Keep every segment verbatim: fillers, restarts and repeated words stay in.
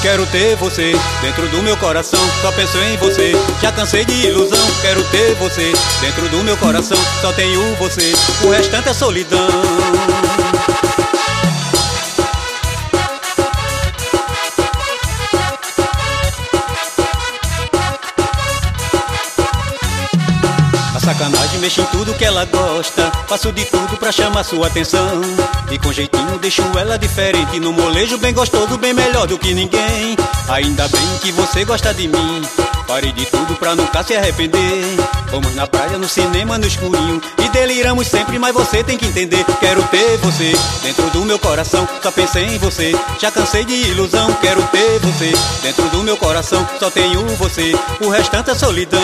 quero ter você dentro do meu coração. Só penso em você, já cansei de ilusão. Quero ter você dentro do meu coração. Só tenho você, o restante é solidão. Sacanagem, mexo em tudo que ela gosta. Faço de tudo pra chamar sua atenção. E com jeitinho deixo ela diferente. No molejo bem gostoso, bem melhor do que ninguém. Ainda bem que você gosta de mim. Parei de tudo pra nunca se arrepender. Vamos na praia, no cinema, no escurinho. E deliramos sempre, mas você tem que entender. Quero ter você dentro do meu coração. Só pensei em você, já cansei de ilusão. Quero ter você dentro do meu coração. Só tenho você, o restante é solidão.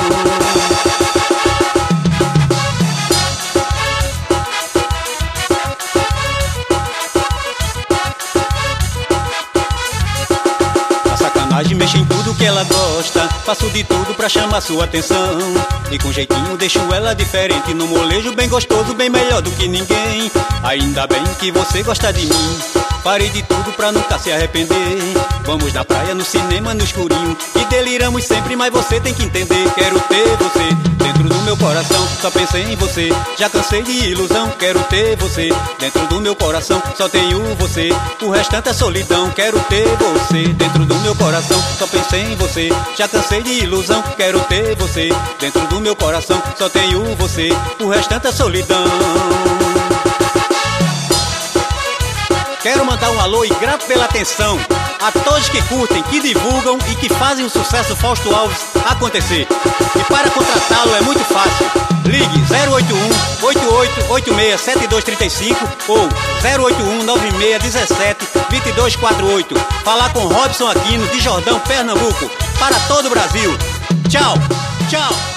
Mexo em tudo que ela gosta. Faço de tudo pra chamar sua atenção. E com jeitinho deixo ela diferente. No molejo bem gostoso, bem melhor do que ninguém. Ainda bem que você gosta de mim. Parei de tudo pra nunca se arrepender. Vamos na praia, no cinema, no escurinho. E deliramos sempre, mas você tem que entender. Quero ter você dentro do meu coração. Só pensei em você, já cansei de ilusão. Quero ter você dentro do meu coração. Só tenho você, o restante é solidão. Quero ter você dentro do meu coração. Só pensei em você, já cansei de ilusão. Quero ter você dentro do meu coração. Só tenho você, o restante é solidão. Quero mandar um alô e grato pela atenção a todos que curtem, que divulgam e que fazem o sucesso Fausto Alves acontecer. E para contratá-lo é muito fácil. Ligue zero oito um, oito oito oito seis, sete dois três cinco ou zero oito um, nove seis um sete, dois dois quatro oito. Falar com Robson Aquino, de Jordão, Pernambuco, para todo o Brasil. Tchau, tchau.